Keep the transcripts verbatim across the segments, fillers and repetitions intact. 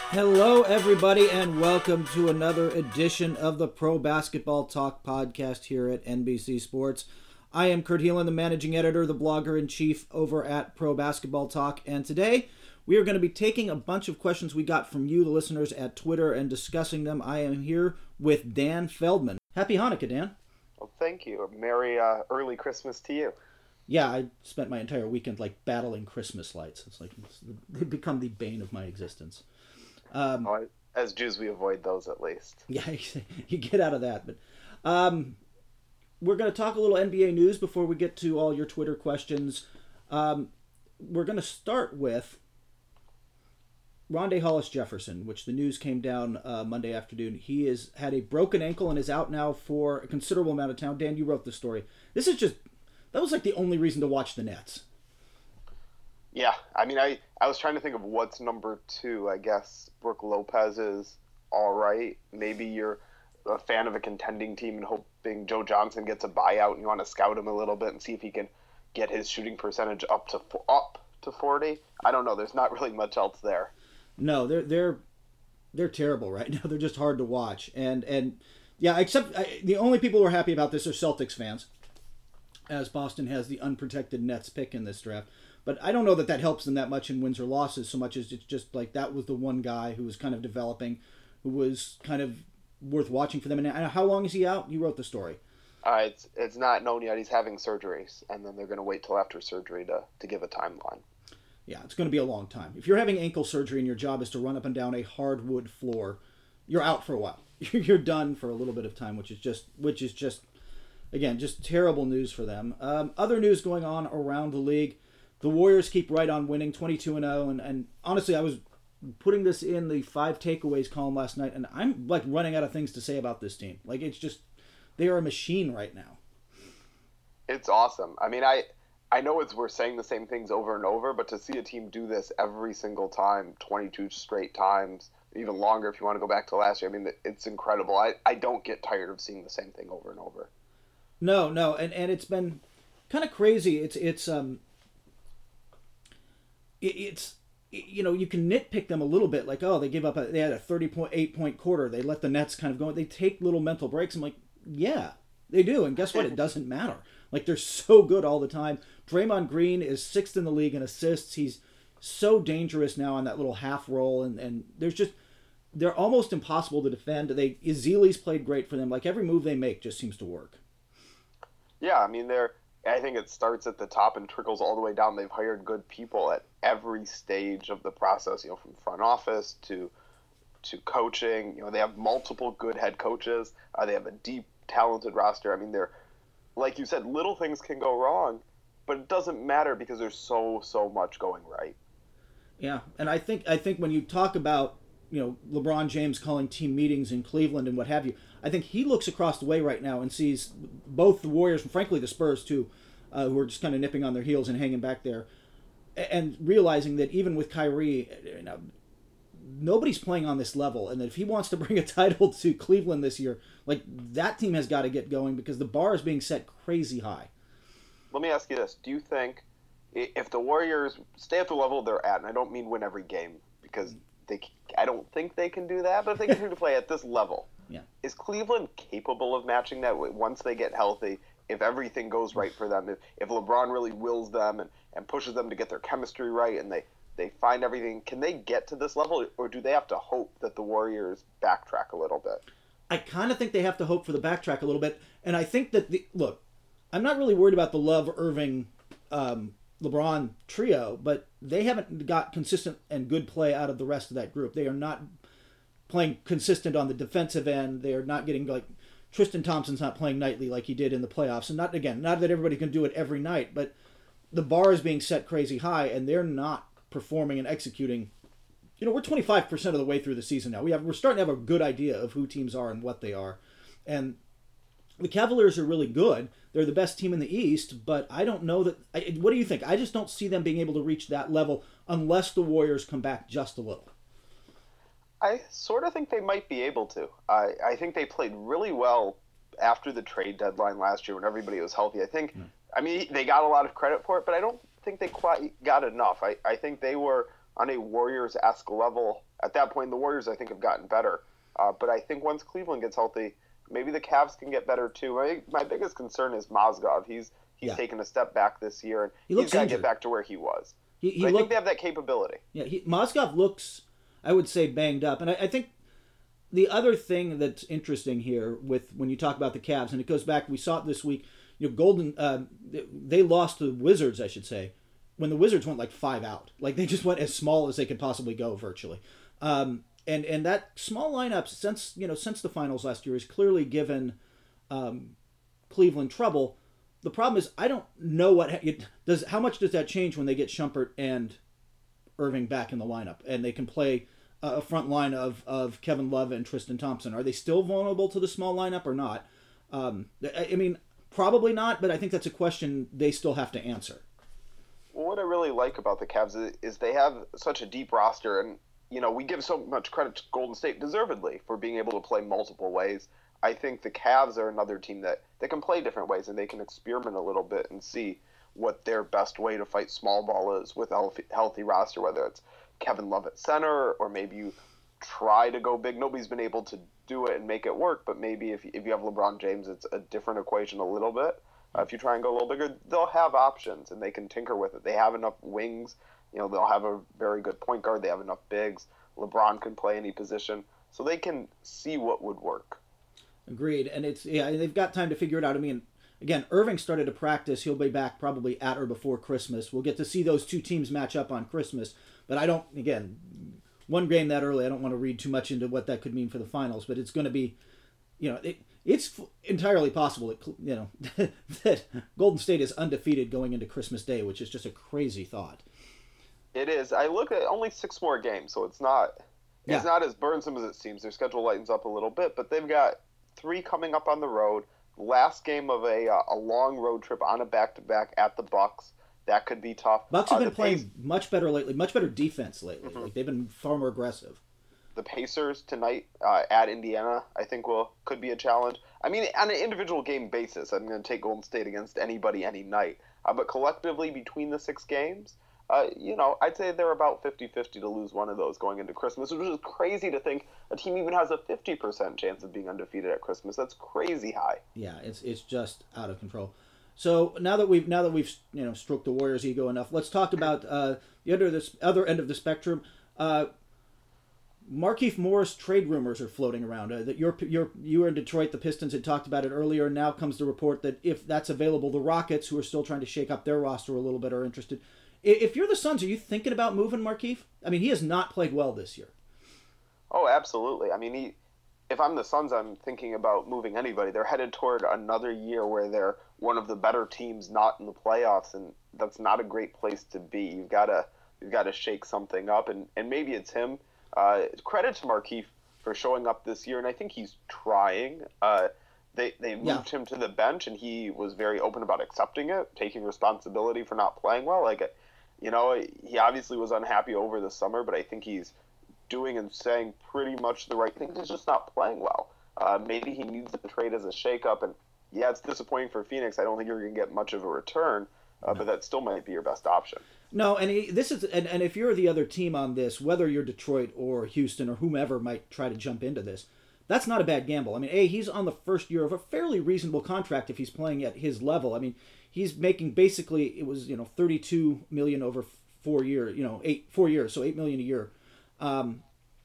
Hello, everybody, and welcome to another edition of the Pro Basketball Talk podcast here at N B C Sports. I am Kurt Heelan, the managing editor, the blogger-in-chief over at Pro Basketball Talk, and today we are going to be taking a bunch of questions we got from you, the listeners, at Twitter and discussing them. I am here with Dan Feldman. Happy Hanukkah, Dan. Well, thank you. Merry uh, early Christmas to you. Yeah, I spent my entire weekend like battling Christmas lights. It's like it's, they've become the bane of my existence. Um, oh, as Jews, we avoid those at least. Yeah, you get out of that. But um, we're going to talk a little N B A news before we get to all your Twitter questions. Um, we're going to start with Rondae Hollis-Jefferson, which the news came down uh, Monday afternoon. He has had a broken ankle and is out now for a considerable amount of time. Dan, you wrote the story. This is just, that was like the only reason to watch the Nets. Yeah, I mean, I, I was trying to think of what's number two. I guess Brooke Lopez is all right. Maybe you're a fan of a contending team and hoping Joe Johnson gets a buyout and you want to scout him a little bit and see if he can get his shooting percentage up to up to forty. I don't know. There's not really much else there. No, they're they're they're terrible right now. They're just hard to watch. And and yeah, except I, the only people who are happy about this are Celtics fans, as Boston has the unprotected Nets pick in this draft. But I don't know that that helps them that much in wins or losses, so much as it's just like that was the one guy who was kind of developing, who was kind of worth watching for them. And how long is he out? You wrote the story. Uh, it's it's not known yet. He's having surgeries, and then they're going to wait till after surgery to, to give a timeline. Yeah, it's going to be a long time. If you're having ankle surgery and your job is to run up and down a hardwood floor, you're out for a while. You're done for a little bit of time, which is just, which is just, again, just terrible news for them. Um, other news going on around the league. The Warriors keep right on winning, twenty-two and oh, and, and honestly, I was putting this in the five takeaways column last night, and I'm like running out of things to say about this team. Like, it's just, they are a machine right now. It's awesome. I mean, I I know it's we're saying the same things over and over, but to see a team do this every single time, twenty-two straight times, even longer if you want to go back to last year, I mean, it's incredible. I, I don't get tired of seeing the same thing over and over. No, no, and, and it's been kind of crazy. It's, it's, um, It's, you know, you can nitpick them a little bit, like, oh, they give up, a, they had a thirty-eight point quarter, they let the Nets kind of go, they take little mental breaks. I'm like, yeah, they do, and guess what? It doesn't matter. Like, they're so good all the time. Draymond Green is sixth in the league in assists. He's so dangerous now on that little half roll, and, and there's just, they're almost impossible to defend. They Ezeli's played great for them. Like, every move they make just seems to work. Yeah, I mean, they're, I think it starts at the top and trickles all the way down. They've hired good people at every stage of the process, you know, from front office to to coaching. You know, they have multiple good head coaches. Uh, they have a deep, talented roster. I mean, they're, like you said, little things can go wrong, but it doesn't matter because there's so, so much going right. Yeah, and I think I think when you talk about, you know, LeBron James calling team meetings in Cleveland and what have you, I think he looks across the way right now and sees both the Warriors and frankly the Spurs too, uh, who are just kind of nipping on their heels and hanging back there, and realizing that even with Kyrie, you know, nobody's playing on this level, and that if he wants to bring a title to Cleveland this year, like, that team has got to get going because the bar is being set crazy high. Let me ask you this. Do you think if the Warriors stay at the level they're at, and I don't mean win every game because they, I don't think they can do that, but if they continue to play at this level, yeah, is Cleveland capable of matching that once they get healthy, if everything goes right for them, if, if LeBron really wills them and, and pushes them to get their chemistry right and they, they find everything, can they get to this level, or do they have to hope that the Warriors backtrack a little bit? I kind of think they have to hope for the backtrack a little bit, and I think that, the look, I'm not really worried about the Love, Irving, um, LeBron trio, but they haven't got consistent and good play out of the rest of that group. They are not playing consistent on the defensive end. They are not getting, like, Tristan Thompson's not playing nightly like he did in the playoffs. And not, again, not that everybody can do it every night, but the bar is being set crazy high, and they're not performing and executing. You know, we're twenty-five percent of the way through the season now. We have, we're starting to have a good idea of who teams are and what they are. And the Cavaliers are really good. They're the best team in the East, but I don't know that... I, what do you think? I just don't see them being able to reach that level unless the Warriors come back just a little. I sort of think they might be able to. I, I think they played really well after the trade deadline last year when everybody was healthy. I think, mm. I mean, they got a lot of credit for it, but I don't think they quite got enough. I, I think they were on a Warriors-esque level. At that point, the Warriors, I think, have gotten better. Uh, but I think once Cleveland gets healthy, maybe the Cavs can get better too. My, my biggest concern is Mozgov. He's he's yeah. taken a step back this year, and he he's got to get back to where he was. He, he I look, think they have that capability. Yeah, he, Mozgov looks, I would say, banged up. And I, I think the other thing that's interesting here with when you talk about the Cavs, and it goes back, we saw it this week, you know, Golden, uh, they lost to the Wizards, I should say, when the Wizards went like five out. Like they just went as small as they could possibly go virtually. Um, and and that small lineup since, you know, since the finals last year has clearly given um, Cleveland trouble. The problem is I don't know what it does. How much does that change when they get Shumpert and Irving back in the lineup and they can play a front line of, of Kevin Love and Tristan Thompson? Are they still vulnerable to the small lineup or not? Um, I mean, probably not, but I think that's a question they still have to answer. Well, what I really like about the Cavs is, is they have such a deep roster, and you know we give so much credit to Golden State deservedly for being able to play multiple ways. I think the Cavs are another team that they can play different ways and they can experiment a little bit and see what their best way to fight small ball is with a healthy, healthy roster, whether it's Kevin Love at center or maybe you try to go big. Nobody's been able to do it and make it work, but maybe if, if you have LeBron James, it's a different equation a little bit. Uh, if you try and go a little bigger, they'll have options and they can tinker with it. They have enough wings. You know, they'll have a very good point guard. They have enough bigs. LeBron can play any position, so they can see what would work. Agreed. And it's, yeah, they've got time to figure it out. I mean, again, Irving started to practice. He'll be back probably at or before Christmas. We'll get to see those two teams match up on Christmas. But I don't, again, one game that early, I don't want to read too much into what that could mean for the finals. But it's going to be, you know, it, it's entirely possible that, you know, that Golden State is undefeated going into Christmas Day, which is just a crazy thought. It is. I look at only six more games, so it's not yeah. it's not as burdensome as it seems. Their schedule lightens up a little bit, but they've got three coming up on the road. Last game of a uh, a long road trip on a back-to-back at the Bucks. That could be tough. Bucks have uh, been playing Pace- much better lately, much better defense lately. Mm-hmm. Like they've been far more aggressive. The Pacers tonight uh, at Indiana, I think, will could be a challenge. I mean, on an individual game basis, I'm going to take Golden State against anybody any night. Uh, but collectively, between the six games, uh, you know, I'd say they're about fifty-fifty to lose one of those going into Christmas, which is crazy to think a team even has a fifty percent chance of being undefeated at Christmas. That's crazy high. Yeah, it's it's just out of control. So now that we've now that we've you know stroked the Warriors' ego enough, let's talk about uh, the other this other end of the spectrum. Uh, Markieff Morris trade rumors are floating around. Uh, that you're you're you were in Detroit. The Pistons had talked about it earlier. Now comes the report that if that's available, the Rockets, who are still trying to shake up their roster a little bit, are interested. If you're the Suns, are you thinking about moving Markieff? I mean, he has not played well this year. Oh, absolutely. I mean, he. If I'm the Suns, I'm thinking about moving anybody. They're headed toward another year where they're one of the better teams not in the playoffs, and that's not a great place to be. You've got to you've got to shake something up, and, and maybe it's him. Uh, credit to Markieff for showing up this year, and I think he's trying. Uh, they they moved yeah. him to the bench, and he was very open about accepting it, taking responsibility for not playing well. Like, you know, he obviously was unhappy over the summer, but I think he's doing and saying pretty much the right thing. He's just not playing well. Uh, maybe he needs the trade as a shakeup, and yeah, it's disappointing for Phoenix. I don't think you're going to get much of a return, uh, but that still might be your best option. No, and he, this is and, and if you're the other team on this, whether you're Detroit or Houston or whomever might try to jump into this, that's not a bad gamble. I mean, A, he's on the first year of a fairly reasonable contract if he's playing at his level. I mean, he's making basically it was you know thirty-two million over four years, you know eight four years, so eight million a year, um,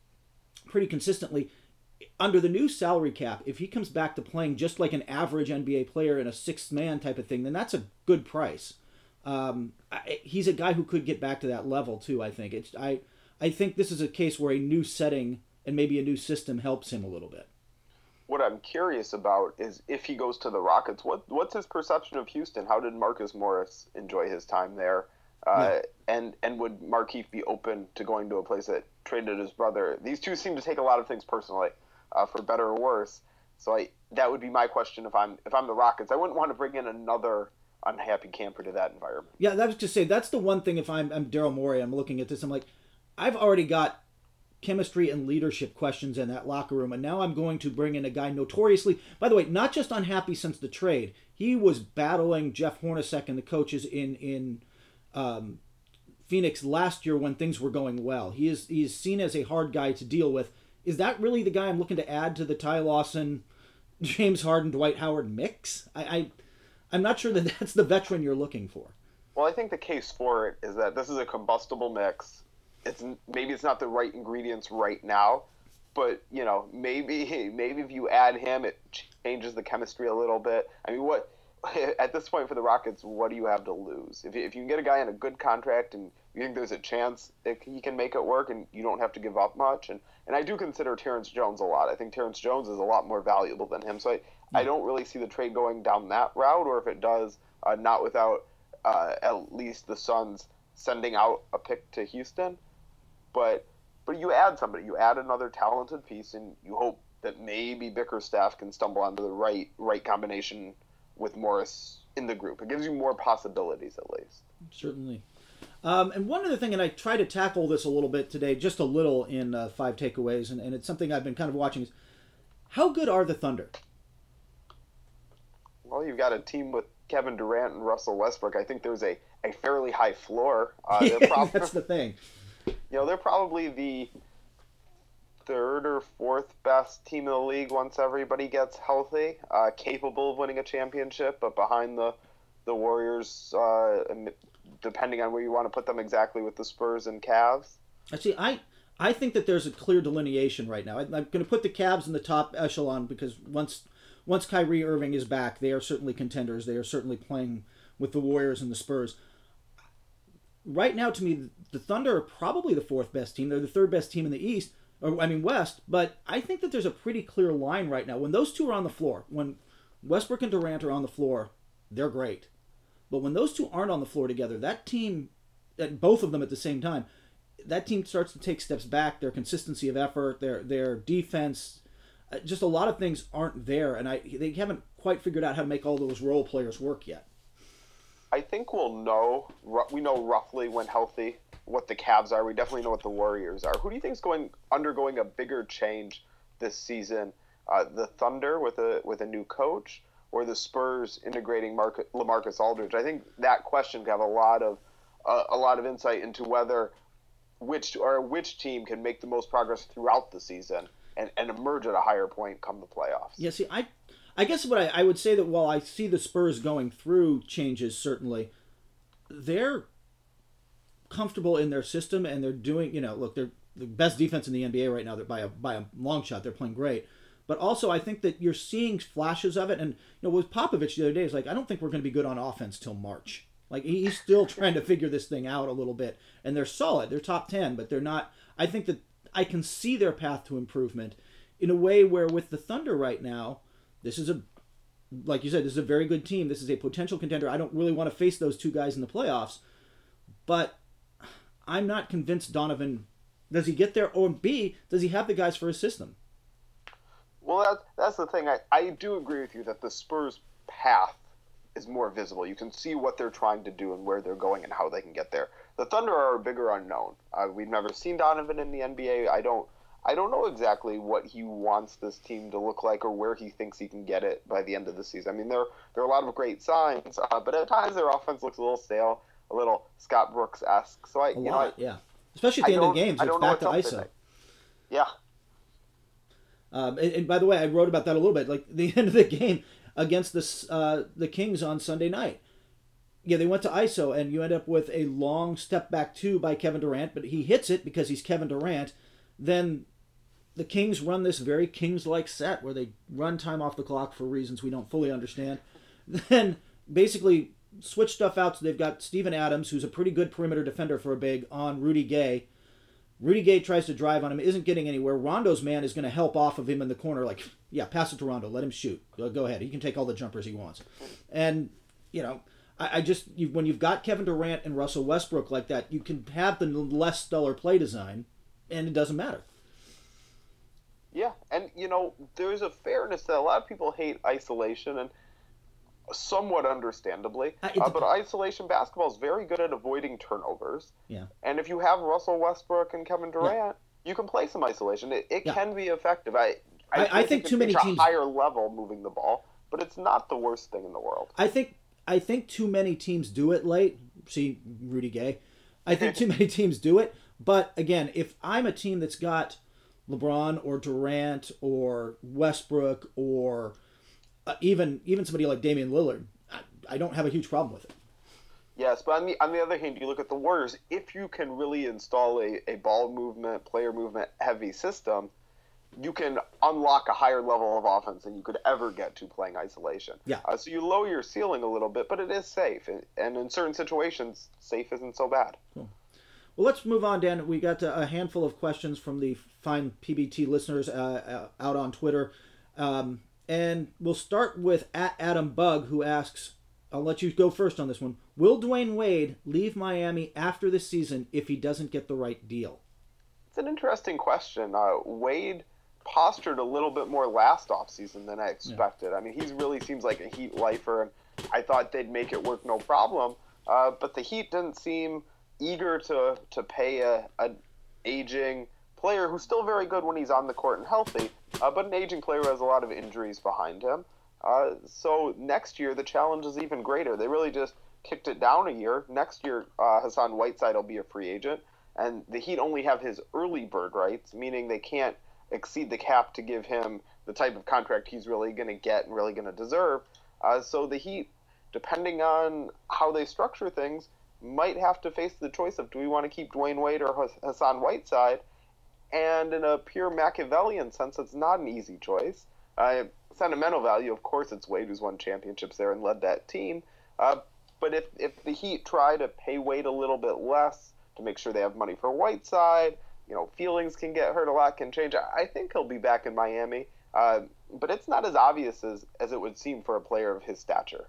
pretty consistently. Under the new salary cap, if he comes back to playing just like an average N B A player in a sixth man type of thing, then that's a good price. Um, I, he's a guy who could get back to that level too. I think it's I I think this is a case where a new setting and maybe a new system helps him a little bit. What I'm curious about is if he goes to the Rockets, what what's his perception of Houston? How did Marcus Morris enjoy his time there? Uh, yeah. And and would Markieff be open to going to a place that traded his brother? These two seem to take a lot of things personally, uh, for better or worse. So I that would be my question if I'm if I'm the Rockets. I wouldn't want to bring in another unhappy camper to that environment. Yeah, that was to say that's the one thing. If I'm I'm Daryl Morey, I'm looking at this. I'm like, I've already got chemistry and leadership questions in that locker room, and now I'm going to bring in a guy notoriously, by the way, not just unhappy since the trade. He was battling Jeff Hornacek and the coaches in in um, Phoenix last year when things were going well. He is he is seen as a hard guy to deal with. Is that really the guy I'm looking to add to the Ty Lawson, James Harden, Dwight Howard mix? I, I I'm not sure that that's the veteran you're looking for. Well, I think the case for it is that this is a combustible mix. It's maybe it's not the right ingredients right now, but you know maybe maybe if you add him, it changes the chemistry a little bit. I mean, what at this point for the Rockets, what do you have to lose? If if you can get a guy on a good contract and you think there's a chance that he can make it work, and you don't have to give up much, and and I do consider Terrence Jones a lot. I think Terrence Jones is a lot more valuable than him, so I I don't really see the trade going down that route, or if it does, uh, not without uh, at least the Suns sending out a pick to Houston. But but you add somebody, you add another talented piece, and you hope that maybe Bickerstaff can stumble onto the right right combination with Morris in the group. It gives you more possibilities at least. Certainly. Um, and one other thing, and I try to tackle this a little bit today, just a little in uh, Five Takeaways, and, and it's something I've been kind of watching, is how good are the Thunder? Well, you've got a team with Kevin Durant and Russell Westbrook. I think there's a, a fairly high floor. Uh, yeah, they're prob- that's the thing. You know, they're probably the third or fourth best team in the league once everybody gets healthy, uh, capable of winning a championship, but behind the the Warriors, uh, depending on where you want to put them exactly with the Spurs and Cavs. Actually, I I think that there's a clear delineation right now. I, I'm going to put the Cavs in the top echelon because once once Kyrie Irving is back, they are certainly contenders. They are certainly playing with the Warriors and the Spurs. Right now, to me, the Thunder are probably the fourth best team. They're the third best team in the East, or I mean West. But I think that there's a pretty clear line right now. When those two are on the floor, when Westbrook and Durant are on the floor, they're great. But when those two aren't on the floor together, that team, at both of them at the same time, that team starts to take steps back. Their consistency of effort, their their defense, uh, just a lot of things aren't there, and I they haven't quite figured out how to make all those role players work yet. I think we'll know, we know roughly when healthy what the Cavs are. We definitely know what the Warriors are. Who do you think is going undergoing a bigger change this season? Uh, the Thunder with a with a new coach, or the Spurs integrating Marcus, LaMarcus Aldridge? I think that question could have a lot of uh, a lot of insight into whether which or which team can make the most progress throughout the season and, and emerge at a higher point come the playoffs. Yeah, see, I I guess what I, I would say that while I see the Spurs going through changes, certainly, they're comfortable in their system and they're doing, you know, look, they're the best defense in the N B A right now. They're by a by a long shot. They're playing great. But also, I think that you're seeing flashes of it. And, you know, with Popovich the other day, it's like, I don't think we're going to be good on offense till March. Like, he's still trying to figure this thing out a little bit. And they're solid. They're top ten, but they're not. I think that I can see their path to improvement in a way where with the Thunder right now, this is a, like you said, this is a very good team. This is a potential contender. I don't really want to face those two guys in the playoffs. But I'm not convinced Donovan, does he get there? Or B, does he have the guys for his system? Well, that's, that's the thing. I, I do agree with you that the Spurs' path is more visible. You can see what they're trying to do and where they're going and how they can get there. The Thunder are a bigger unknown. Uh, we've never seen Donovan in the N B A. I don't I don't know exactly what he wants this team to look like or where he thinks he can get it by the end of the season. I mean, there, there are a lot of great signs, uh, but at times their offense looks a little stale, a little Scott Brooks-esque. So I, a you lot, know, I, yeah. Especially at the end of the games, I it's back to I S O. Yeah. Um, and, and by the way, I wrote about that a little bit. Like the end of the game against the uh, the Kings on Sunday night. Yeah, they went to I S O, and you end up with a long step back two by Kevin Durant, but he hits it because he's Kevin Durant. Then the Kings run this very Kings-like set where they run time off the clock for reasons we don't fully understand. Then basically switch stuff out, so they've got Steven Adams, who's a pretty good perimeter defender for a big, on Rudy Gay. Rudy Gay tries to drive on him, isn't getting anywhere. Rondo's man is going to help off of him in the corner, like, yeah, pass it to Rondo, let him shoot. Go ahead, he can take all the jumpers he wants. And, you know, I, I just, you, when you've got Kevin Durant and Russell Westbrook like that, you can have the less stellar play design, and it doesn't matter. Yeah, and, you know, there's a fairness that a lot of people hate isolation, and somewhat understandably, uh, uh, but isolation basketball is very good at avoiding turnovers. Yeah. And if you have Russell Westbrook and Kevin Durant, yeah. you can play some isolation. It, it yeah. can be effective. I I, I, I think too many teams a higher level moving the ball, but it's not the worst thing in the world. I think I think too many teams do it late. See Rudy Gay. I think too many teams do it. But again, if I'm a team that's got LeBron or Durant or Westbrook or uh, even even somebody like Damian Lillard, I, I don't have a huge problem with it. Yes, but on the on the other hand, you look at the Warriors. If you can really install a, a ball movement, player movement heavy system, you can unlock a higher level of offense than you could ever get to playing isolation. Yeah. Uh, so you lower your ceiling a little bit, but it is safe, and, and in certain situations, safe isn't so bad. Cool. Well, let's move on, Dan. We got a handful of questions from the fine P B T listeners uh, out on Twitter. Um, and we'll start with at Adam Bug, who asks, I'll let you go first on this one. Will Dwayne Wade leave Miami after this season if he doesn't get the right deal? It's an interesting question. Uh, Wade postured a little bit more last offseason than I expected. Yeah. I mean, he really seems like a Heat lifer, and I thought they'd make it work no problem. Uh, but the Heat didn't seem eager to to pay a an aging player who's still very good when he's on the court and healthy, uh, but an aging player who has a lot of injuries behind him. Uh, so next year the challenge is even greater. They really just kicked it down a year. Next year uh, Hassan Whiteside will be a free agent, and the Heat only have his early bird rights, meaning they can't exceed the cap to give him the type of contract he's really going to get and really going to deserve. Uh, so the Heat, depending on how they structure things, might have to face the choice of, do we want to keep Dwayne Wade or Hassan Whiteside? And in a pure Machiavellian sense, it's not an easy choice. Uh, sentimental value, of course, it's Wade who's won championships there and led that team. Uh, but if, if the Heat try to pay Wade a little bit less to make sure they have money for Whiteside, you know, feelings can get hurt, a lot can change. I think he'll be back in Miami. Uh, but it's not as obvious as, as it would seem for a player of his stature.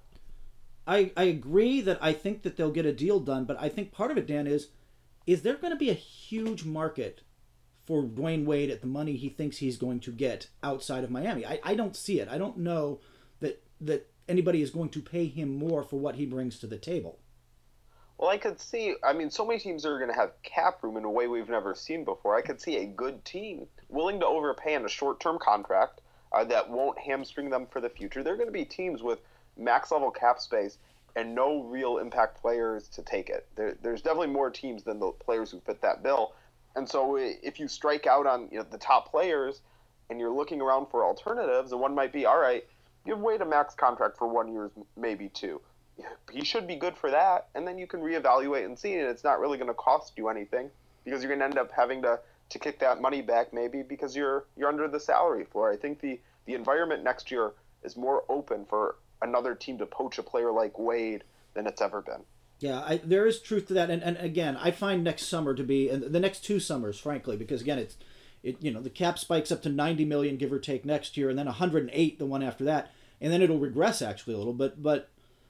I, I agree that I think that they'll get a deal done, but I think part of it, Dan, is is there going to be a huge market for Dwayne Wade at the money he thinks he's going to get outside of Miami? I, I don't see it. I don't know that that anybody is going to pay him more for what he brings to the table. Well, I could see, I mean, so many teams are going to have cap room in a way we've never seen before. I could see a good team willing to overpay on a short-term contract uh, that won't hamstring them for the future. There are going to be teams with max level cap space and no real impact players to take it. There, there's definitely more teams than the players who fit that bill. And so if you strike out on, you know, the top players and you're looking around for alternatives, and one might be, all right, give Wade a max contract for one year, maybe two. He should be good for that, and then you can reevaluate and see, and it's not really going to cost you anything because you're going to end up having to, to kick that money back maybe because you're you're under the salary floor. I think the, the environment next year is more open for another team to poach a player like Wade than it's ever been. Yeah, I, there is truth to that, and, and again, I find next summer to be, and the next two summers, frankly, because again, it's it you know the cap spikes up to ninety million give or take next year, and then one hundred eight the one after that, and then it'll regress actually a little bit, but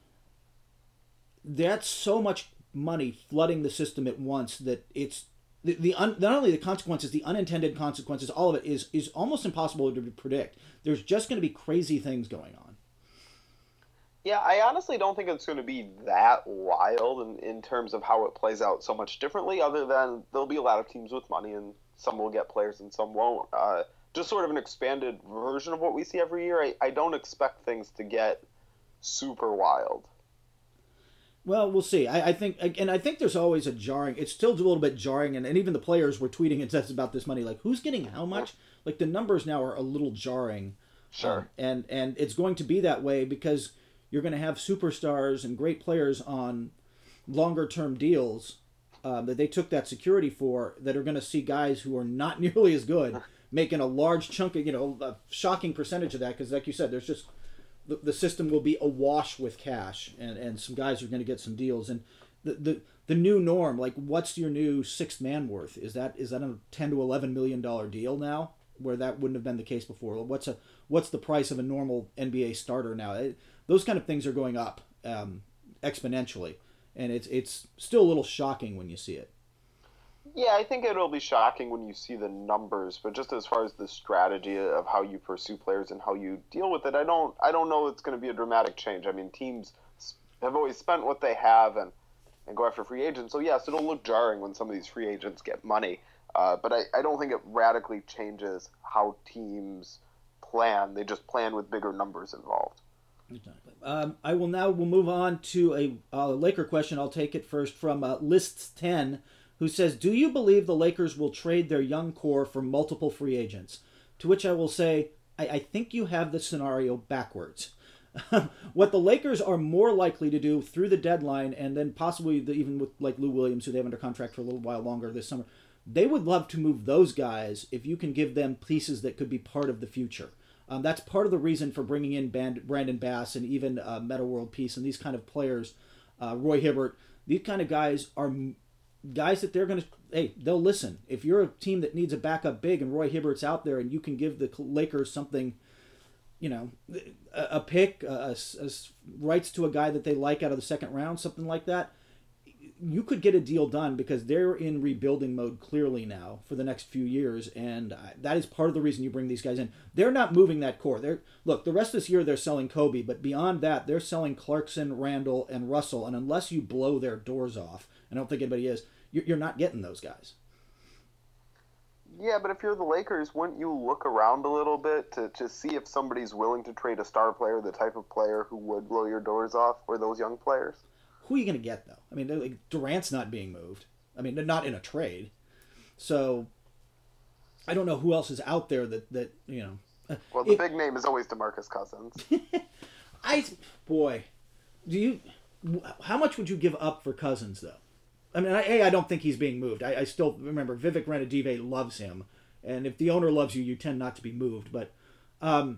that's so much money flooding the system at once that it's the, the un, not only the consequences, the unintended consequences, all of it is is almost impossible to predict. There's just going to be crazy things going on. Yeah, I honestly don't think it's going to be that wild in, in terms of how it plays out so much differently, other than there'll be a lot of teams with money and some will get players and some won't. Uh, just sort of an expanded version of what we see every year. I, I don't expect things to get super wild. Well, we'll see. I, I think, and I think there's always a jarring. It's still a little bit jarring, and, and even the players were tweeting and says about this money, like who's getting how much. Like the numbers now are a little jarring. Sure. Um, and and it's going to be that way because you're going to have superstars and great players on longer term deals um, that they took that security for that are going to see guys who are not nearly as good making a large chunk of, you know, a shocking percentage of that because, like you said, there's just. The, the system will be awash with cash, and, and some guys are going to get some deals. And the, the the new norm, like, what's your new sixth man worth? Is that is that a ten to eleven million dollar deal now, where that wouldn't have been the case before? What's a what's the price of a normal N B A starter now? It, those kind of things are going up um, exponentially, and it's it's still a little shocking when you see it. Yeah, I think it'll be shocking when you see the numbers, but just as far as the strategy of how you pursue players and how you deal with it, I don't I don't know it's going to be a dramatic change. I mean, teams have always spent what they have and, and go after free agents. So, yes, it'll look jarring when some of these free agents get money, uh, but I, I don't think it radically changes how teams plan. They just plan with bigger numbers involved. Exactly. Um, I will now we'll move on to a uh, Laker question. I'll take it first from uh, Lists ten, who says, "Do you believe the Lakers will trade their young core for multiple free agents?" To which I will say, I, I think you have the scenario backwards. What the Lakers are more likely to do through the deadline, and then possibly the, even with like Lou Williams, who they have under contract for a little while longer this summer, they would love to move those guys if you can give them pieces that could be part of the future. Um, that's part of the reason for bringing in Band- Brandon Bass and even uh, Meta World Peace and these kind of players, uh, Roy Hibbert. These kind of guys are m- guys that they're going to, hey, they'll listen. If you're a team that needs a backup big and Roy Hibbert's out there and you can give the Lakers something, you know, a, a pick, a, a, a rights to a guy that they like out of the second round, something like that, you could get a deal done because they're in rebuilding mode clearly now for the next few years, and that is part of the reason you bring these guys in. They're not moving that core. They're look, the rest of this year they're selling Kobe, but beyond that they're selling Clarkson, Randall, and Russell, and unless you blow their doors off, I don't think anybody is, you're not getting those guys. Yeah, but if you're the Lakers, wouldn't you look around a little bit to, to see if somebody's willing to trade a star player, the type of player who would blow your doors off for those young players? Who are you going to get, though? I mean, like, Durant's not being moved. I mean, not in a trade. So, I don't know who else is out there that, that you know. Well, the if, big name is always DeMarcus Cousins. I, boy, do you, how much would you give up for Cousins, though? I mean, I, A, I don't think he's being moved. I, I still remember Vivek Ranadive loves him. And if the owner loves you, you tend not to be moved. But, um,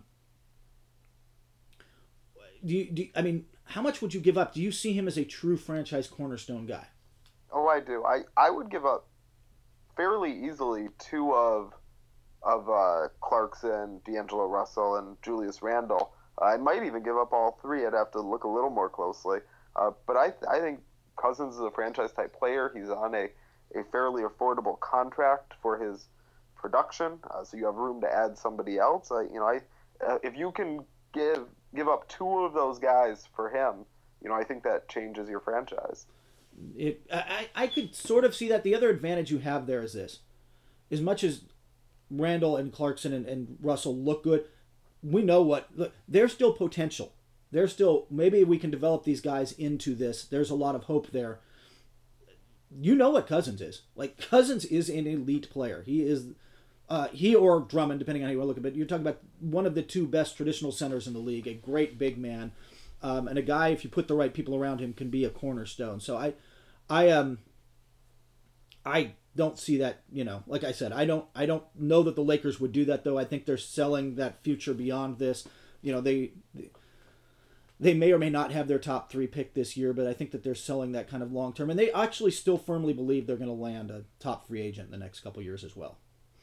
do you, do, I mean, how much would you give up? Do you see him as a true franchise cornerstone guy? Oh, I do. I, I would give up fairly easily two of of uh, Clarkson, D'Angelo Russell, and Julius Randle. I might even give up all three. I'd have to look a little more closely. Uh, but I I think Cousins is a franchise-type player. He's on a, a fairly affordable contract for his production, uh, so you have room to add somebody else. Uh, you know, I uh, if you can give give up two of those guys for him, you know, I think that changes your franchise. It, I, I could sort of see that. The other advantage you have there is this. As much as Randall and Clarkson and, and Russell look good, we know what, look, there's still potential. There's still, maybe we can develop these guys into this. There's a lot of hope there. You know what Cousins is. Like, Cousins is an elite player. He is, uh, he or Drummond, depending on how you want to look at it. You're talking about one of the two best traditional centers in the league, a great big man. Um, and a guy, if you put the right people around him, can be a cornerstone. So I, I um, I don't see that. You know, like I said, I don't, I don't know that the Lakers would do that. Though I think they're selling that future beyond this. You know, they, they may or may not have their top three pick this year, but I think that they're selling that kind of long term, and they actually still firmly believe they're going to land a top free agent in the next couple of years as well.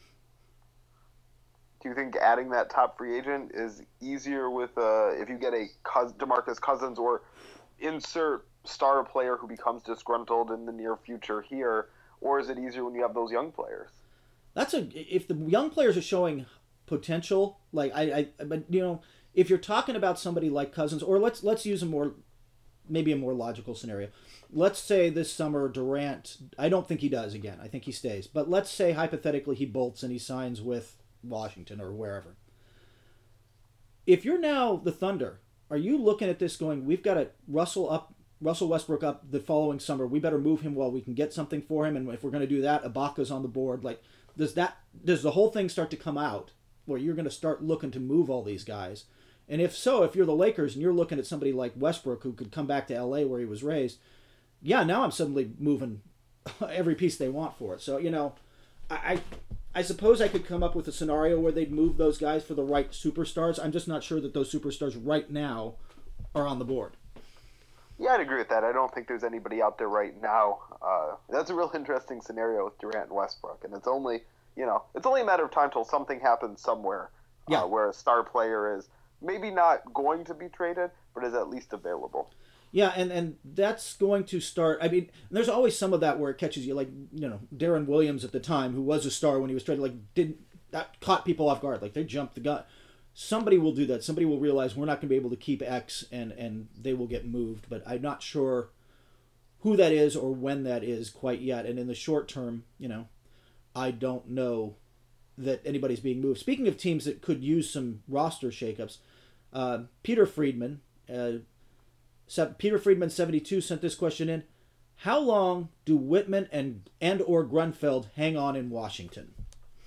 Do you think adding that top free agent is easier with uh, if you get a DeMarcus Cousins or insert star player who becomes disgruntled in the near future here, or is it easier when you have those young players? That's a if the young players are showing potential, like I, I but you know, if you're talking about somebody like Cousins, or let's let's use a more maybe a more logical scenario. Let's say this summer Durant, I don't think he does again. I think he stays. But let's say hypothetically he bolts and he signs with Washington or wherever. If you're now the Thunder, are you looking at this going, we've got to Russell up, Russell Westbrook up the following summer. We better move him while we can get something for him. And if we're going to do that, Ibaka's on the board. Like, does that does the whole thing start to come out where you're going to start looking to move all these guys? And if so, if you're the Lakers and you're looking at somebody like Westbrook who could come back to L A where he was raised, yeah, now I'm suddenly moving every piece they want for it. So, you know, I I suppose I could come up with a scenario where they'd move those guys for the right superstars. I'm just not sure that those superstars right now are on the board. Yeah, I'd agree with that. I don't think there's anybody out there right now. Uh, that's a real interesting scenario with Durant and Westbrook, and it's only, you know, it's only a matter of time till something happens somewhere uh, yeah. where a star player is maybe not going to be traded, but is at least available. Yeah, and, and that's going to start. I mean, there's always some of that where it catches you, like, you know, Darren Williams at the time, who was a star when he was traded, like, didn't that caught people off guard. Like, they jumped the gun. Somebody will do that. Somebody will realize we're not going to be able to keep X, and, and they will get moved. But I'm not sure who that is or when that is quite yet. And in the short term, you know, I don't know that anybody's being moved. Speaking of teams that could use some roster shakeups, uh, Peter Friedman, Uh, Peter Friedman seventy-two sent this question in. How long do Whitman and and or Grunfeld hang on in Washington?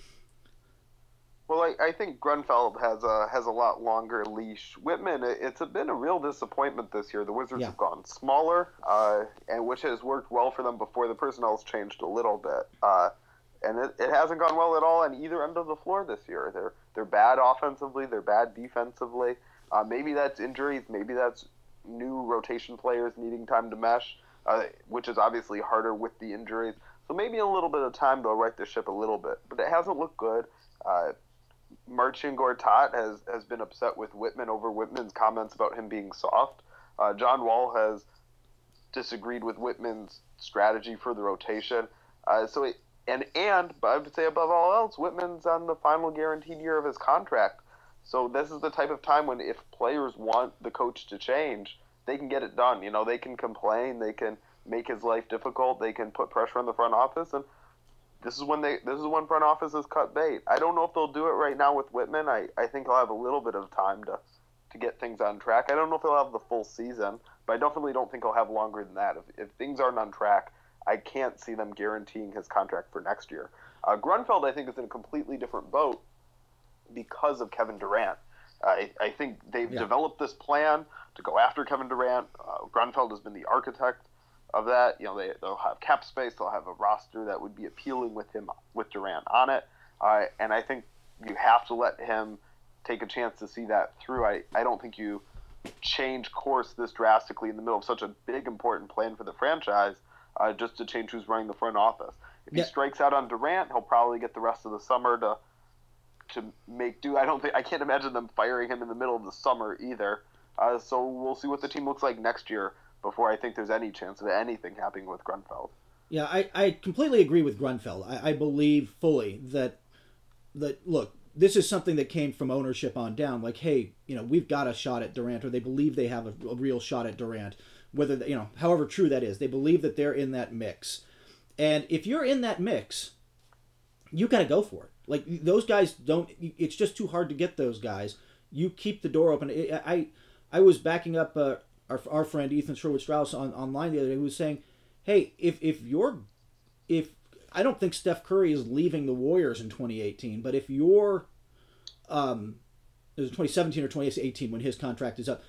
Well, I, I think Grunfeld has a has a lot longer leash. Whitman, it, it's been a real disappointment this year. The Wizards Yeah. have gone smaller, uh, and which has worked well for them before the personnel's changed a little bit. Uh, and it, it hasn't gone well at all on either end of the floor this year. They're they're bad offensively, they're bad defensively. Uh, maybe that's injuries, maybe that's new rotation players needing time to mesh, uh, which is obviously harder with the injuries. So maybe a little bit of time to right the ship a little bit, but it hasn't looked good. Uh, Marcin Gortat has, has been upset with Whitman over Whitman's comments about him being soft. Uh, John Wall has disagreed with Whitman's strategy for the rotation. Uh, so it, and and but I would say above all else, Whitman's on the final guaranteed year of his contract. So this is the type of time when if players want the coach to change, they can get it done. You know, they can complain, they can make his life difficult, they can put pressure on the front office, and this is when they this is when front offices cut bait. I don't know if they'll do it right now with Whitman. I, I think he'll have a little bit of time to to get things on track. I don't know if he'll have the full season, but I definitely don't think he'll have longer than that. If, if things aren't on track, I can't see them guaranteeing his contract for next year. Uh, Grunfeld, I think, is in a completely different boat because of Kevin Durant. Uh, I, I think they've Yeah. developed this plan to go after Kevin Durant. Uh, Grunfeld has been the architect of that. You know, they, they'll have cap space. They'll have a roster that would be appealing with him, with Durant on it. Uh, and I think you have to let him take a chance to see that through. I, I don't think you change course this drastically in the middle of such a big, important plan for the franchise uh, just to change who's running the front office. If Yeah. he strikes out on Durant, he'll probably get the rest of the summer to to make do. I don't think I can't imagine them firing him in the middle of the summer either. Uh, so we'll see what the team looks like next year before I think there's any chance of anything happening with Grunfeld. Yeah, I, I completely agree with Grunfeld. I, I believe fully that that look, this is something that came from ownership on down. Like, hey, you know, we've got a shot at Durant, or they believe they have a, a real shot at Durant. Whether they, you know, however true that is, they believe that they're in that mix. And if you're in that mix, you got to go for it. Like, those guys don't. It's just too hard to get those guys. You keep the door open. I I, I was backing up uh, our our friend Ethan Sherwood Strauss on online the other day, who was saying, hey, if if you're if I don't think Steph Curry is leaving the Warriors in twenty eighteen, but if you're um it was twenty seventeen or twenty eighteen when his contract is up,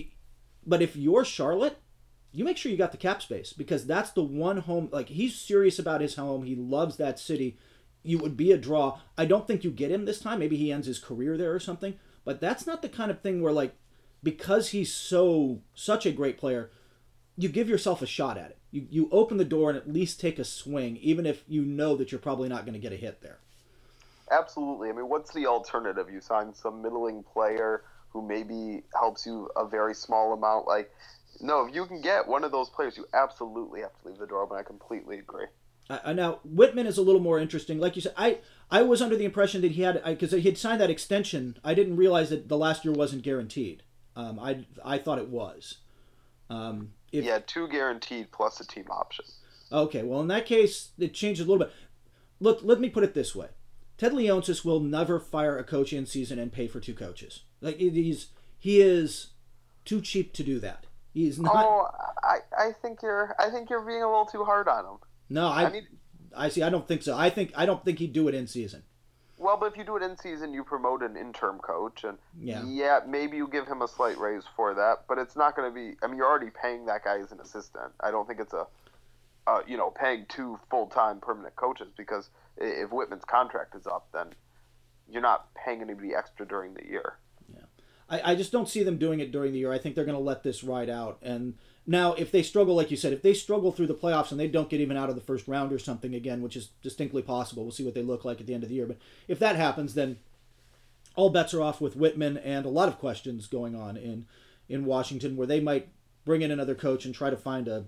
but if you're Charlotte, you make sure you got the cap space, because that's the one home. Like, he's serious about his home. He loves that city. You would be a draw. I don't think you get him this time. Maybe he ends his career there or something. But that's not the kind of thing where, like, because he's so such a great player, you give yourself a shot at it. You you open the door and at least take a swing, even if you know that you're probably not going to get a hit there. Absolutely. I mean, what's the alternative? You sign some middling player who maybe helps you a very small amount. Like, no, if you can get one of those players, you absolutely have to leave the door open. I completely agree. Uh, now, Whitman is a little more interesting. Like you said, I, I was under the impression that he had, because he had signed that extension. I didn't realize that the last year wasn't guaranteed. Um, I, I thought it was. Um, if, yeah, two guaranteed plus a team option. Okay, well, in that case, it changes a little bit. Look, let me put it this way. Ted Leonsis will never fire a coach in season and pay for two coaches. Like, he's he is too cheap to do that. He's not. Oh, I, I think you're I think you're being a little too hard on him. No, I, I mean, I see. I don't think so. I think I don't think he'd do it in season. well, but if you do it in season, you promote an interim coach, and Yeah. yeah, maybe you give him a slight raise for that, but it's not going to be. I mean, you're already paying that guy as an assistant. I don't think it's a, uh, you know, paying two full time permanent coaches, because i- if Whitman's contract is up, then you're not paying anybody extra during the year. I, I just don't see them doing it during the year. I think they're going to let this ride out. And now, if they struggle, like you said, if they struggle through the playoffs and they don't get even out of the first round or something again, which is distinctly possible, we'll see what they look like at the end of the year. But if that happens, then all bets are off with Whitman, and a lot of questions going on in, in Washington, where they might bring in another coach and try to find a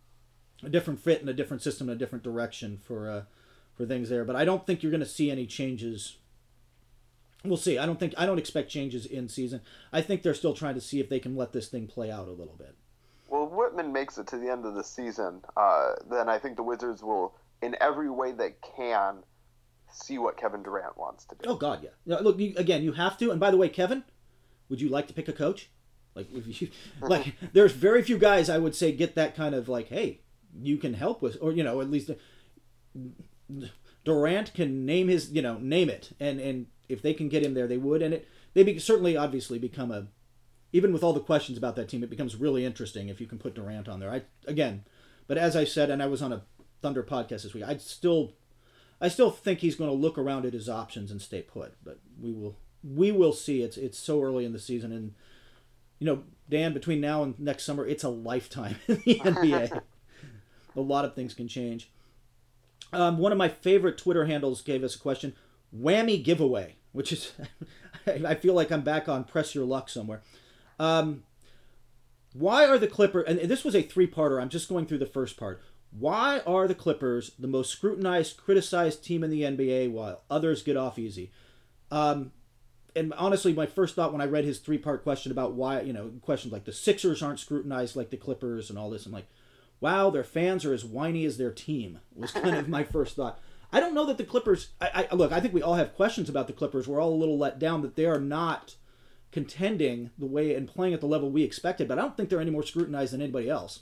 a different fit and a different system and a different direction for uh, for things there. But I don't think you're going to see any changes. We'll see. I don't think I don't expect changes in season. I think they're still trying to see if they can let this thing play out a little bit. Well, if Whitman makes it to the end of the season, uh, then I think the Wizards will, in every way they can, see what Kevin Durant wants to do. Oh God, yeah. Now, look, you, again, you have to. And by the way, Kevin, would you like to pick a coach? Like if you like, there's very few guys I would say get that kind of like, hey, you can help with, or you know, at least Durant can name his, you know, name it, and and if they can get him there, they would, and it they be, certainly obviously become a, even with all the questions about that team, it becomes really interesting if you can put Durant on there. I again, but as I said, and I was on a Thunder podcast this week, I still, I still think he's going to look around at his options and stay put, but we will we will see. It's it's so early in the season, and you know, Dan, between now and next summer, it's a lifetime in the N B A. A lot of things can change. Um, one of my favorite Twitter handles gave us a question, whammy giveaway, which is, I feel like I'm back on Press Your Luck somewhere. Um, why are the Clippers, and this was a three-parter, I'm just going through the first part. Why are the Clippers the most scrutinized, criticized team in the N B A while others get off easy? Um, and honestly, my first thought when I read his three-part question about why, you know, questions like the Sixers aren't scrutinized like the Clippers and all this, I'm like, wow, their fans are as whiny as their team, was kind of my first thought. I don't know that the Clippers, I, I look, I think we all have questions about the Clippers. We're all a little let down that they are not contending the way and playing at the level we expected, but I don't think they're any more scrutinized than anybody else.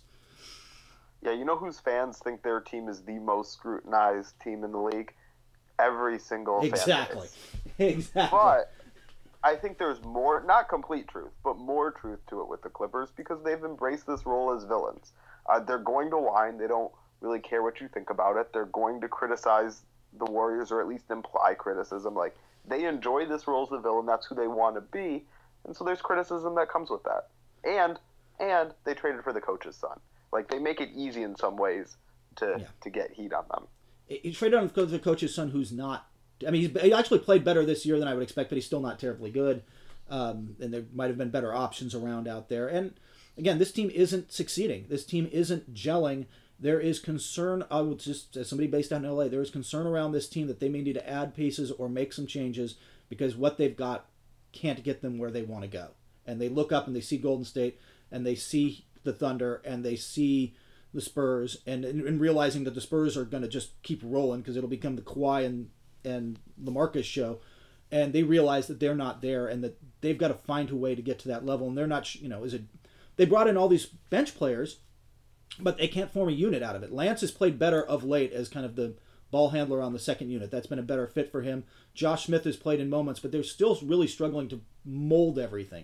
Yeah, you know whose fans think their team is the most scrutinized team in the league? Every single exactly. fan base. Exactly. But I think there's more, not complete truth, but more truth to it with the Clippers because they've embraced this role as villains. Uh, they're going to whine. They don't really care what you think about it. They're going to criticize the Warriors or at least imply criticism. Like, they enjoy this role as the villain. That's who they want to be. And so there's criticism that comes with that. And and they traded for the coach's son. Like, they make it easy in some ways to, yeah. to get heat on them. He traded on the coach's son who's not, I mean, he's, he actually played better this year than I would expect, but he's still not terribly good. Um, and there might have been better options around out there. And again, this team isn't succeeding. This team isn't gelling. There is concern, I would just, as somebody based out in L A, there is concern around this team that they may need to add pieces or make some changes because what they've got can't get them where they want to go. And they look up and they see Golden State and they see the Thunder and they see the Spurs and, and, and realizing that the Spurs are going to just keep rolling because it'll become the Kawhi and, and LaMarcus show. And they realize that they're not there and that they've got to find a way to get to that level. And they're not, you know, is it, they brought in all these bench players, but they can't form a unit out of it. Lance has played better of late as kind of the ball handler on the second unit. That's been a better fit for him. Josh Smith has played in moments, but they're still really struggling to mold everything.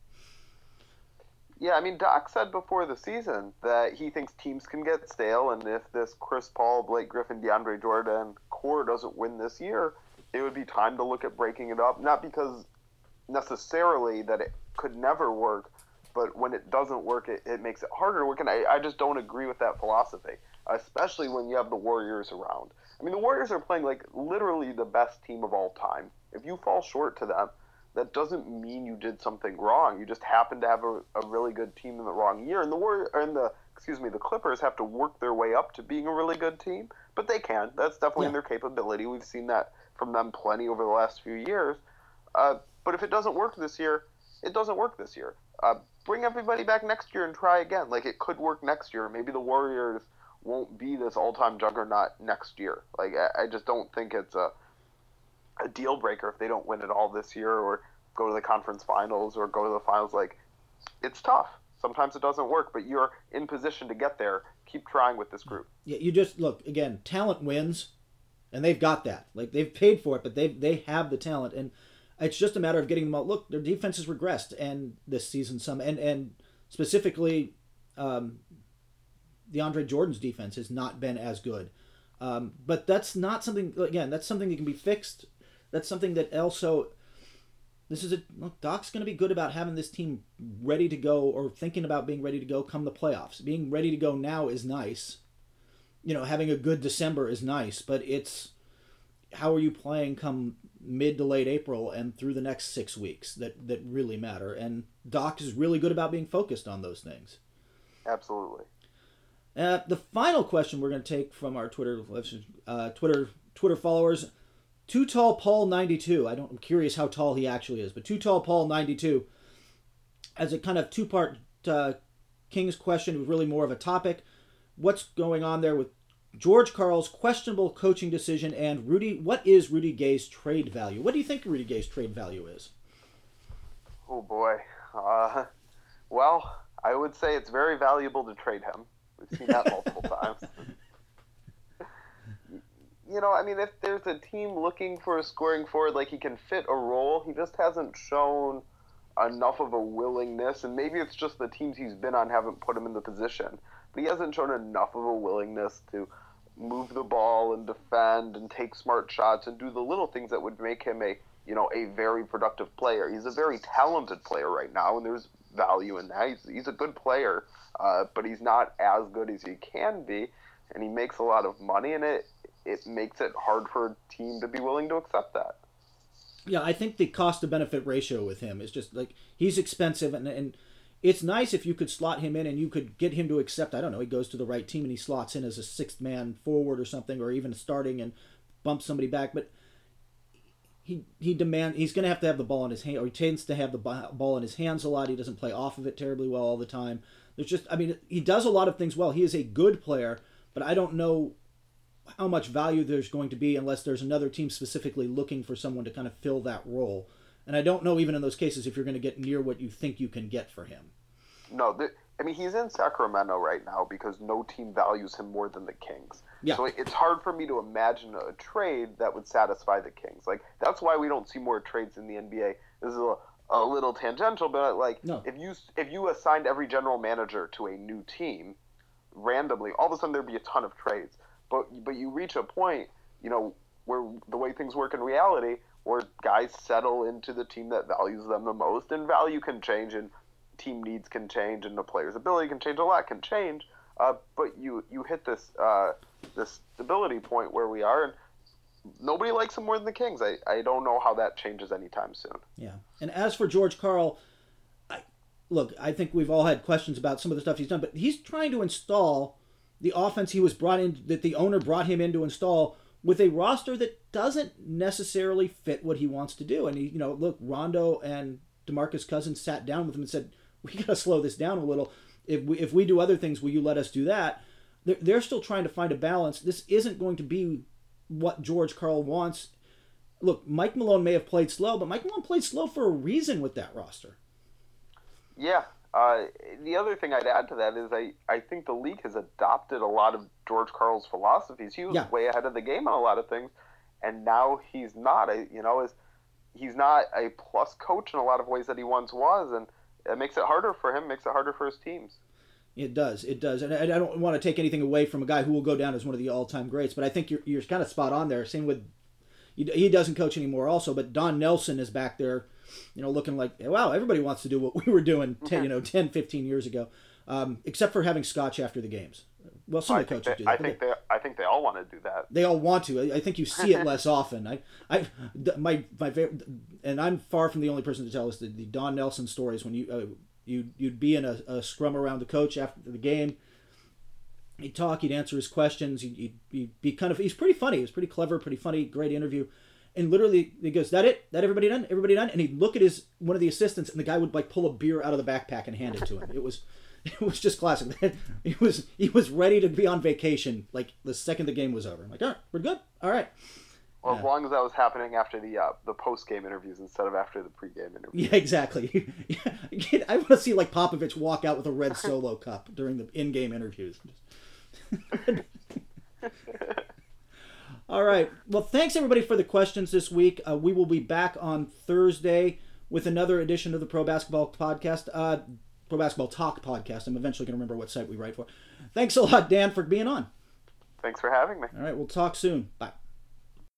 Yeah, I mean, Doc said before the season that he thinks teams can get stale, and if this Chris Paul, Blake Griffin, DeAndre Jordan core doesn't win this year, it would be time to look at breaking it up. Not because necessarily that it could never work, but when it doesn't work, it, it makes it harder to work, and I, I just don't agree with that philosophy, especially when you have the Warriors around. I mean, the Warriors are playing, like, literally the best team of all time. If you fall short to them, that doesn't mean you did something wrong. You just happen to have a, a really good team in the wrong year. And the Warrior, and the excuse me, the Clippers have to work their way up to being a really good team, but they can. That's definitely yeah. in their capability. We've seen that from them plenty over the last few years. Uh, but if it doesn't work this year, it doesn't work this year. Uh, bring everybody back next year and try again. Like, it could work next year. Maybe the Warriors won't be this all-time juggernaut next year. Like, I, I just don't think it's a a deal breaker if they don't win it all this year or go to the conference finals or go to the finals. Like, it's tough. Sometimes it doesn't work, but you're in position to get there. Keep trying with this group. Yeah, you just look again. Talent wins, and they've got that. Like, they've paid for it, but they they have the talent, and it's just a matter of getting them out. Look, their defense has regressed, and this season some, and and specifically, um, DeAndre Jordan's defense has not been as good. Um, but that's not something. Again, that's something that can be fixed. That's something that also, this is a, look, Doc's going to be good about having this team ready to go or thinking about being ready to go come the playoffs. Being ready to go now is nice. You know, having a good December is nice, but it's how are you playing come mid to late April and through the next six weeks that, that really matter. And Doc is really good about being focused on those things. Absolutely. Uh, the final question we're going to take from our Twitter uh, Twitter Twitter followers, Too Tall Paul ninety-two. I don't. I'm curious how tall he actually is, but Too Tall Paul ninety-two, as a kind of two-part uh, King's question, was really more of a topic. What's going on there with George Karl's questionable coaching decision and Rudy? What is Rudy Gay's trade value? What do you think Rudy Gay's trade value is? Oh boy, uh, Well, I would say it's very valuable to trade him. We've seen that multiple times. You know, I mean, if there's a team looking for a scoring forward, like he can fit a role, he just hasn't shown enough of a willingness, and maybe it's just the teams he's been on haven't put him in the position, but he hasn't shown enough of a willingness to move the ball and defend and take smart shots and do the little things that would make him a, you know, a very productive player. He's a very talented player right now, and there's value in that. He's, he's a good player, uh, but he's not as good as he can be, and he makes a lot of money, and it it makes it hard for a team to be willing to accept that. Yeah, I think the cost to benefit ratio with him is just like he's expensive, and and it's nice if you could slot him in and you could get him to accept, I don't know, he goes to the right team and he slots in as a sixth man forward or something, or even starting and bumps somebody back, but he he demand he's going to have to have the ball in his hand, or he tends to have the ball in his hands a lot. He doesn't play off of it terribly well all the time. There's just, I mean, he does a lot of things well. He is a good player, but I don't know how much value there's going to be unless there's another team specifically looking for someone to kind of fill that role. And I don't know even in those cases if you're going to get near what you think you can get for him. No, the, I mean, he's in Sacramento right now because no team values him more than the Kings. Yeah. So it's hard for me to imagine a trade that would satisfy the Kings. Like, that's why we don't see more trades in the N B A. This is a, a little tangential, but like, no. if you if you assigned every general manager to a new team randomly, all of a sudden there'd be a ton of trades. But but you reach a point, you know, where the way things work in reality, where guys settle into the team that values them the most, and value can change, and team needs can change, and the player's ability can change, a lot can change. Uh, but you you hit this uh, this stability point where we are, and nobody likes him more than the Kings. I, I don't know how that changes anytime soon. Yeah. And as for George Karl, I, look, I think we've all had questions about some of the stuff he's done, but he's trying to install the offense he was brought in, that the owner brought him in to install, with a roster that doesn't necessarily fit what he wants to do. And he, you know, look, Rondo and DeMarcus Cousins sat down with him and said, "We got to slow this down a little. If we if we do other things, will you let us do that?" They're, they're still trying to find a balance. This isn't going to be what George Karl wants. Look, Mike Malone may have played slow, but Mike Malone played slow for a reason with that roster. Yeah. Uh, the other thing I'd add to that is I, I think the league has adopted a lot of George Karl's philosophies. He was yeah. way ahead of the game on a lot of things, and now he's not. A, you know, is he's not a plus coach in a lot of ways that he once was, and it makes it harder for him. Makes it harder for his teams. It does. It does. And I, I don't want to take anything away from a guy who will go down as one of the all-time greats, but I think you're you're kind of spot on there. Same with he doesn't coach anymore, also, but Don Nelson is back there. You know, looking like, wow, everybody wants to do what we were doing, ten, you know, ten, fifteen years ago, um, except for having scotch after the games. Well, some I of the coaches they, do that. I think they, I think they all want to do that. They all want to. I, I think you see it less often. I, I, my, my favorite, and I'm far from the only person to tell us the, the Don Nelson stories when you, uh, you, you'd be in a, a scrum around the coach after the game. He'd talk. He'd answer his questions. He'd, he'd, he'd be kind of. He's pretty funny. He was pretty clever, pretty funny, great interview. And literally, he goes, "That it? That everybody done? Everybody done?" And he'd look at his one of the assistants, and the guy would like pull a beer out of the backpack and hand it to him. It was, it was just classic. He was he was ready to be on vacation like the second the game was over. I'm like, "All right, we're good. All right." Well, yeah. As long as that was happening after the uh, the post game interviews instead of after the pre game interviews. Yeah, exactly. I want to see like Popovich walk out with a red Solo cup during the in game interviews. All right. Well, thanks everybody for the questions this week. Uh, we will be back on Thursday with another edition of the Pro Basketball Podcast, uh, Pro Basketball Talk Podcast. I'm eventually going to remember what site we write for. Thanks a lot, Dan, for being on. Thanks for having me. All right. We'll talk soon. Bye.